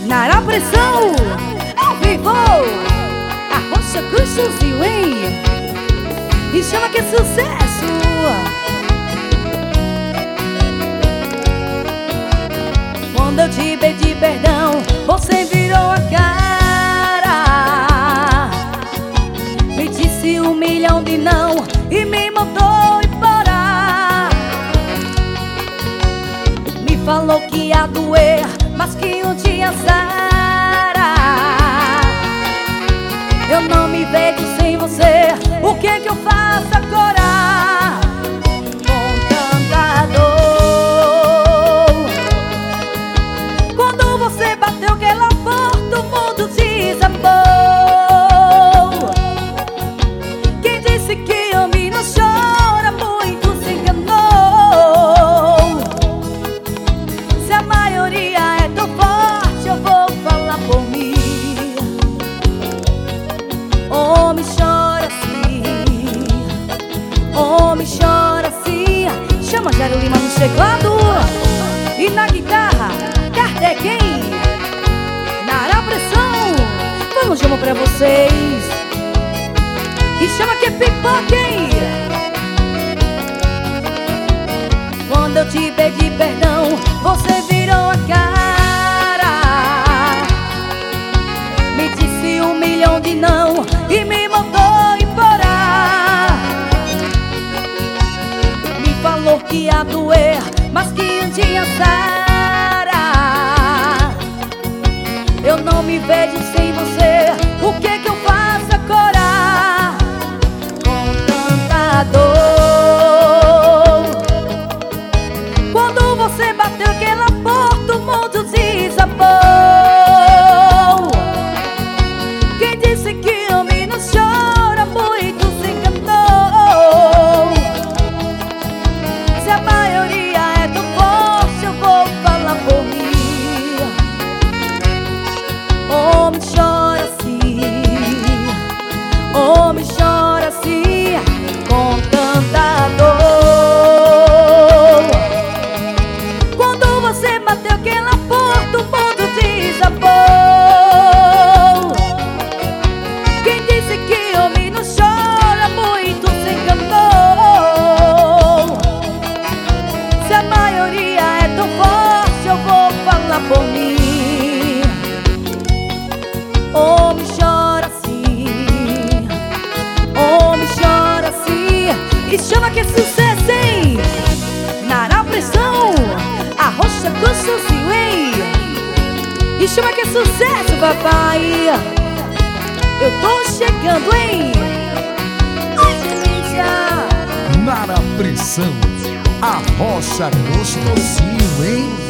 Na pressão, ao vivo, arrocha gostosinho, hein? E chama que é sucesso. Quando eu te pedi perdão, você virou a cara, me disse 1 milhão de não e me mandou embora. Me falou que ia doer, mas que um dia sara. Eu não me vejo sem você, o que é que eu faço agora? Com tanta dor. Quando você bateu aquela porta, o mundo desabou. Quem disse que homem não chora muito se enganou. Se a maioria é tão forte, eu vou falar por mim. Homem chora assim, homem chora assim. Chama Jairo Lima no teclado e na guitarra, Kardec, hein? Na pressão, vamos chamar pra vocês. E chama que é pipoca, hein? Quando eu te pedi perdão, você virou a cara, me disse 1 milhão de não e me mandou embora. Me falou que ia doer, mas que um dia sara. Eu não me vejo sem você, o que é que eu faço agora? Com tanta dor. Quando você bateu aquela porta, o mundo desabou. Quem disse que homem não chora muito se enganou. Se a maioria é tão forte, eu vou falar por mim. Homem chora assim, homem chora assim, com tanta dor. Quando você bateu aquela porta, o mundo desabou. Quem disse que homem não chora muito se enganou. Se a maioria é tão forte, eu vou falar por mim. Homem chora assim, homem chora assim. E chama que é sucesso, hein? Na pressão, arrocha gostosinho, hein? E chama que é sucesso, papai. Eu tô chegando, hein? Ai, delícia. Na pressão, arrocha gostosinho, hein?